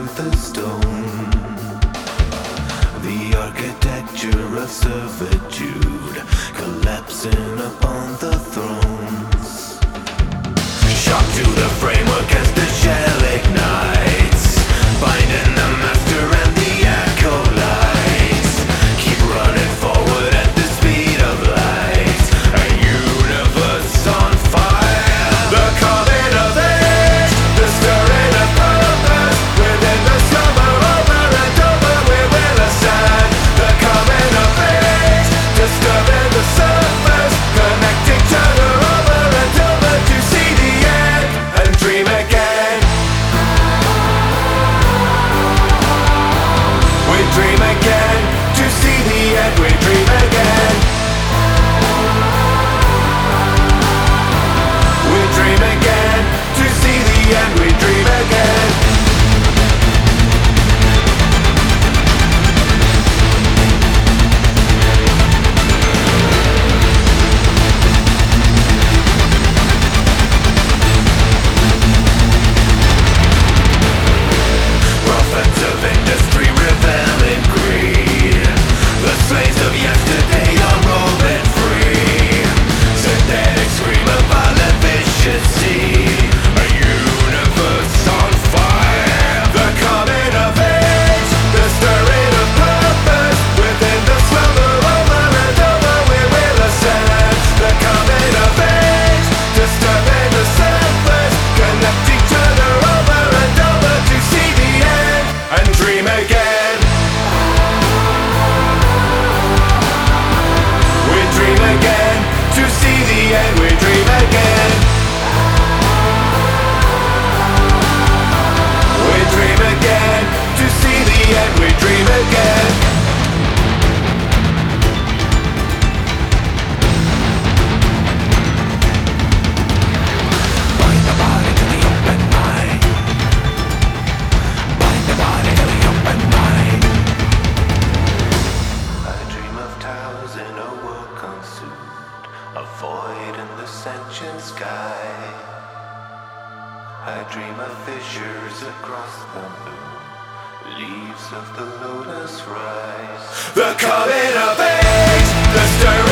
the stone, the architecture of servitude collapsing upon the thrones. Shock to the framework as the shell ignites, binding the master and the acolytes. Keep running forward at the speed of light, a universe on fire. The calling of age, the stirring of purpose, within the summer over and over we will ascend. The coming of age, disturbing the surface, connect each other over and over to see the end and dream again. We dream again to see the end. We dream again. We dream again to see the end. We dream again. Prophets of industry revel in greed. The slaves of yesterday are rolling free. Synthetic scream of violent efficiency, a universe on fire. The coming of age, the stirring of purpose, within the slumber over and over we will ascend. The coming of age, disturbing the surface, connect each other over and over to see the end and dream again. We dream again to see the end. We dream again. We dream again to see the end. We dream again. Bind the body to the open mind. Bind the body to the open mind. I dream of towers in a world consumed, a void in the sentient sky. I dream of fissures across the moon, leaves of the lotus rise. The coming of age, the stir